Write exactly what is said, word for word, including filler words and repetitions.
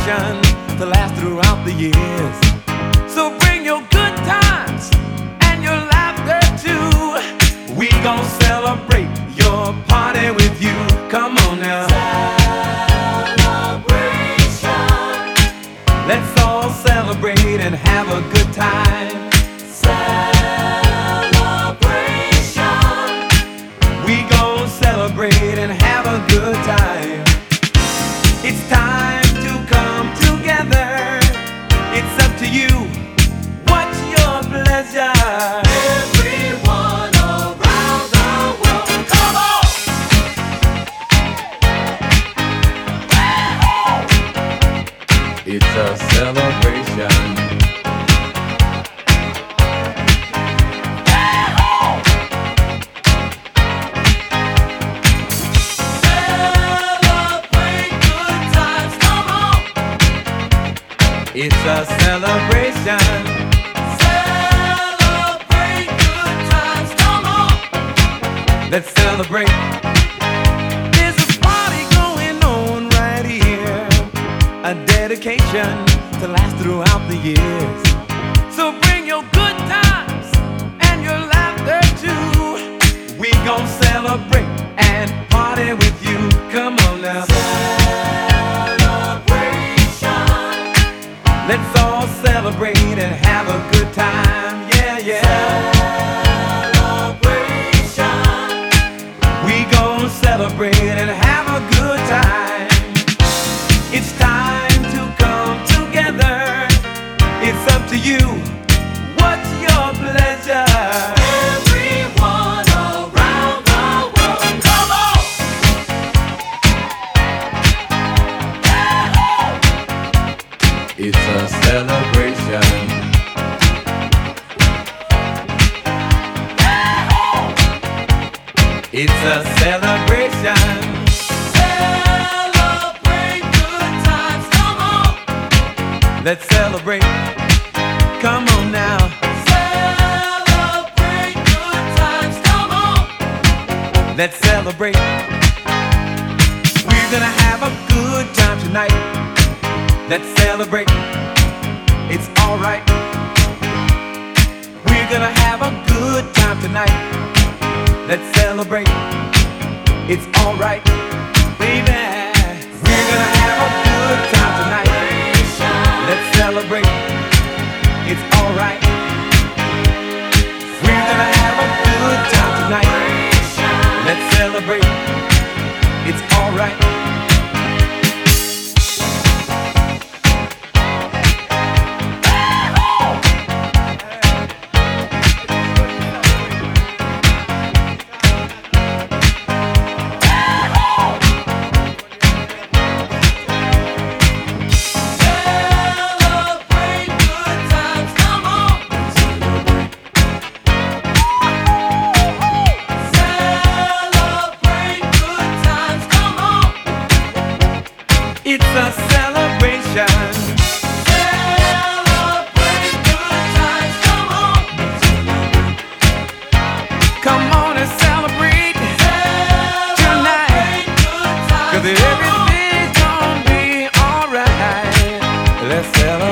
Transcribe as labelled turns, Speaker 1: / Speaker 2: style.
Speaker 1: celebration to last throughout the years. So bring your good times and your laughter too. We gon' celebrate your party with you. Come on now. Celebration. Let's all celebrate and have a good time. Celebration. We gon' celebrate and have a good time. It's time to come together. It's up to you. What's your pleasure? Everyone around the world, come on! It's a celebration. It's a celebration. Celebrate good times, come on. Let's celebrate. There's a party going on right here, a dedication to last throughout the years. So bring your good times and your laughter too. We gon' celebrate and party with you. Come on now. Let's all celebrate and have a good time, yeah, yeah. Celebration. We gon' celebrate and have a good time. It's time to come together. It's up to you. What's your pleasure? Everyone around the world, come on! It's a celebration. It's a celebration. Celebrate good times, come on. Let's celebrate. Come on now. Celebrate good times, come on. Let's celebrate. We're gonna have a good time tonight. Let's celebrate. It's alright. We're gonna have a good time tonight. Let's celebrate. It's alright, baby. We're gonna have a good time tonight. Let's celebrate. It's alright. We're gonna have a good time tonight. Let's celebrate. It's alright. It's a celebration. Celebrate good times, come on. Come on and celebrate, celebrate tonight. Good times, 'cause everything's gonna be alright. Let's celebrate.